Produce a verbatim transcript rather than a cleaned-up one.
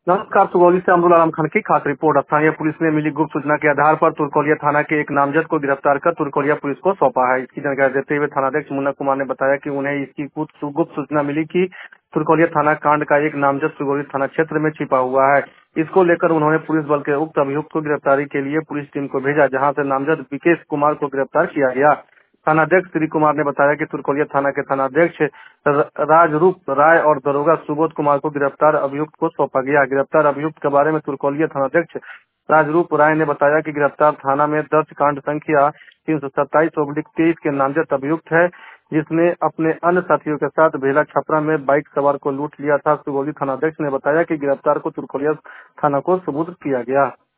नमस्कार। सुगौली से अमरुल आलम खान की खास रिपोर्ट। स्थानीय पुलिस ने मिली गुप्त सूचना के आधार पर तुरकोलिया थाना के एक नामजद को गिरफ्तार कर तुरकोलिया पुलिस को सौंपा है। इसकी जानकारी देते हुए थानाध्यक्ष मुन्ना कुमार ने बताया कि उन्हें इसकी गुप्त सूचना मिली कि तुरकोलिया थाना कांड का एक नामजद सुगौली थाना क्षेत्र में छिपा हुआ है। इसको लेकर उन्होंने पुलिस बल के उक्त अभियुक्त को गिरफ्तारी के लिए पुलिस टीम को भेजा, जहाँ से नामजद विकेश कुमार को गिरफ्तार किया गया। थानाध्यक्ष श्री कुमार ने बताया कि तुरकोलिया थाना के थानाध्यक्ष राजरूप राय और दरोगा सुबोध कुमार को गिरफ्तार अभियुक्त को सौंपा गया। गिरफ्तार अभियुक्त के बारे में तुरकोलिया थानाध्यक्ष राजरूप राय ने बताया कि गिरफ्तार थाना में दर्ज कांड संख्या तीन सौ सत्ताईस ओब्लिक तेईस के नामजद अभियुक्त है, जिसने अपने अन्य साथियों के साथ बेला छपरा में बाइक सवार को लूट लिया था। सुगौली थानाध्यक्ष ने बताया कि गिरफ्तार को तुरकोलिया थाना को सुपुर्द किया गया।